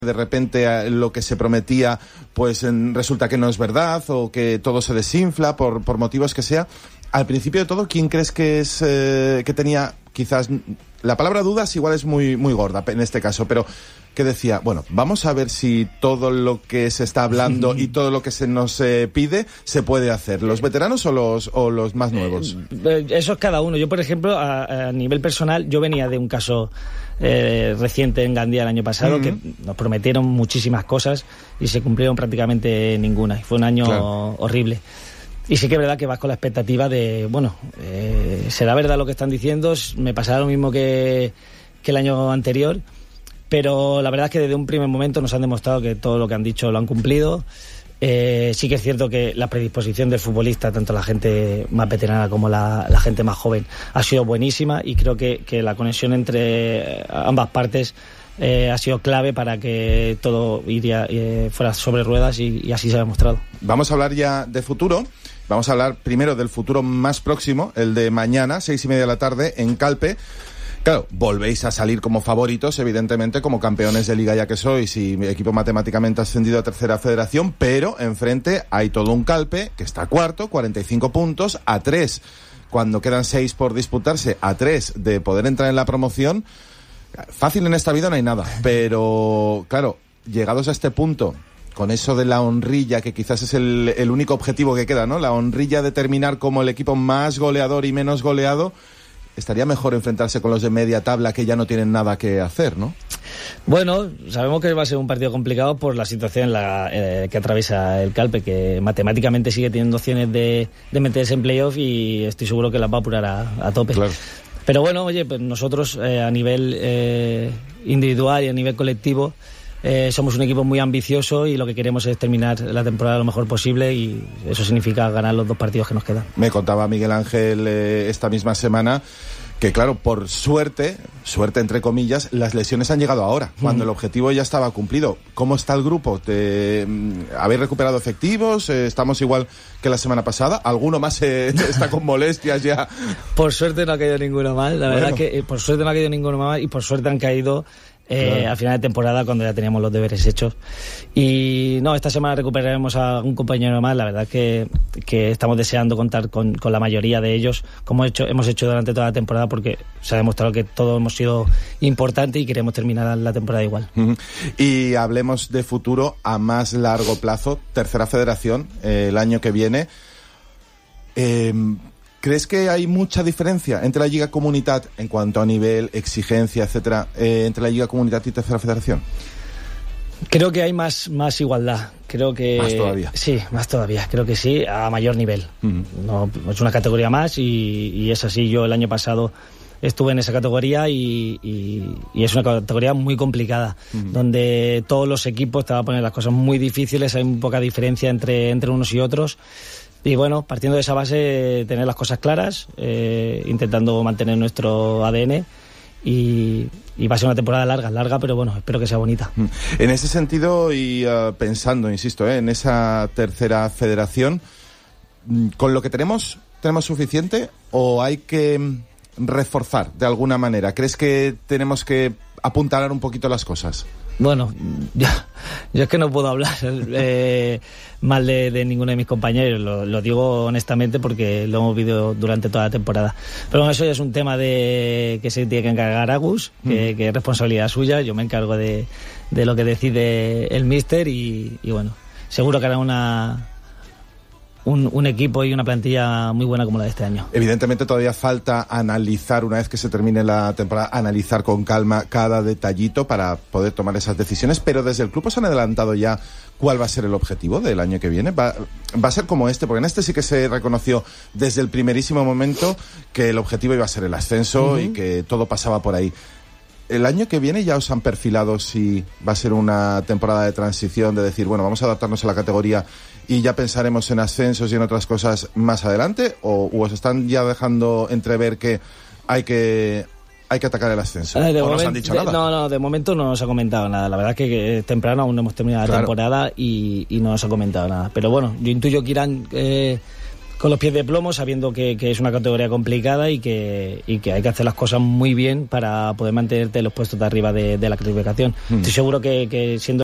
de repente lo que se prometía pues resulta que no es verdad o que todo se desinfla por motivos que sea. Al principio de todo, ¿quién crees que es que tenía quizás la palabra dudas igual es muy gorda en este caso, pero que decía, bueno, vamos a ver si todo lo que se está hablando y todo lo que se nos pide se puede hacer, los veteranos o los más nuevos? Eso es cada uno. Yo, por ejemplo, a nivel personal, yo venía de un caso reciente en Gandía el año pasado, que nos prometieron muchísimas cosas y se cumplieron prácticamente ninguna, y fue un año horrible. Y sí que es verdad que vas con la expectativa de, bueno, será verdad lo que están diciendo, me pasará lo mismo que el año anterior, pero la verdad es que desde un primer momento nos han demostrado que todo lo que han dicho lo han cumplido. Sí que es cierto que la predisposición del futbolista, tanto la gente más veterana como la gente más joven, ha sido buenísima, y creo que la conexión entre ambas partes ha sido clave para que todo fuera sobre ruedas, y así se ha demostrado. Vamos a hablar ya de futuro. Vamos a hablar primero del futuro más próximo, el de mañana, 6:30 de la tarde, en Calpe. Claro, volvéis a salir como favoritos, evidentemente, como campeones de Liga ya que sois, y mi equipo matemáticamente ascendido a Tercera Federación, pero enfrente hay todo un Calpe que está cuarto, 45 puntos, a 3, cuando quedan 6 por disputarse, a 3 de poder entrar en la promoción. Fácil en esta vida no hay nada, pero claro, llegados a este punto, con eso de la honrilla, que quizás es el único objetivo que queda, ¿no? La honrilla de terminar como el equipo más goleador y menos goleado, estaría mejor enfrentarse con los de media tabla que ya no tienen nada que hacer, ¿no? Bueno, sabemos que va a ser un partido complicado por la situación que atraviesa el Calpe, que matemáticamente sigue teniendo opciones de meterse en playoff, y estoy seguro que las va a apurar a tope. Claro. Pero bueno, oye, pues nosotros a nivel individual y a nivel colectivo somos un equipo muy ambicioso, y lo que queremos es terminar la temporada lo mejor posible, y eso significa ganar los 2 partidos que nos quedan. Me contaba Miguel Ángel esta misma semana que, claro, por suerte entre comillas, las lesiones han llegado ahora, cuando el objetivo ya estaba cumplido. ¿Cómo está el grupo? ¿Habéis recuperado efectivos? ¿Estamos igual que la semana pasada? ¿Alguno más está con molestias ya? Por suerte no ha caído ninguno mal, la verdad es que por suerte no ha caído ninguno mal, y por suerte han caído al final de temporada, cuando ya teníamos los deberes hechos. Y no, esta semana recuperaremos a un compañero más. La verdad que estamos deseando contar con la mayoría de ellos, como hemos hecho durante toda la temporada, porque se ha demostrado que todos hemos sido importantes y queremos terminar la temporada igual. Y hablemos de futuro a más largo plazo. Tercera Federación, el año que viene. ¿Crees que hay mucha diferencia entre la Lliga Comunitat en cuanto a nivel, exigencia, etcétera, entre la Lliga Comunitat y Tercera Federación? Creo que hay más igualdad. Creo que más todavía. Sí, más todavía. Creo que sí, a mayor nivel. No, es una categoría más, y es así. Yo el año pasado estuve en esa categoría, y es una categoría muy complicada, donde todos los equipos te van a poner las cosas muy difíciles. Hay muy poca diferencia entre unos y otros. Y bueno, partiendo de esa base, tener las cosas claras, intentando mantener nuestro ADN, y va a ser una temporada larga, pero bueno, espero que sea bonita. En ese sentido, y pensando, insisto, en esa Tercera Federación, ¿con lo que tenemos suficiente o hay que reforzar de alguna manera? ¿Crees que tenemos que apuntalar un poquito las cosas? Bueno, yo es que no puedo hablar mal de ninguno de mis compañeros, lo digo honestamente porque lo hemos vivido durante toda la temporada. Pero bueno, eso ya es un tema que se tiene que encargar Agus, que es responsabilidad suya. Yo me encargo de lo que decide el míster, y bueno, seguro que hará un equipo y una plantilla muy buena como la de este año. Evidentemente todavía falta analizar, una vez que se termine la temporada, analizar con calma cada detallito para poder tomar esas decisiones, pero desde el club os han adelantado ya cuál va a ser el objetivo del año que viene. Va a ser como este, porque en este sí que se reconoció desde el primerísimo momento que el objetivo iba a ser el ascenso y que todo pasaba por ahí. ¿El año que viene ya os han perfilado si va a ser una temporada de transición, de decir, bueno, vamos a adaptarnos a la categoría y ya pensaremos en ascensos y en otras cosas más adelante? ¿O os están ya dejando entrever que hay que atacar el ascenso? ¿O no os han dicho nada? No, de momento no nos ha comentado nada. La verdad es que es temprano, aún no hemos terminado la temporada, y no nos ha comentado nada. Pero bueno, yo intuyo que irán con los pies de plomo, sabiendo que es una categoría complicada y que hay que hacer las cosas muy bien para poder mantenerte en los puestos de arriba de la clasificación. Estoy seguro que siendo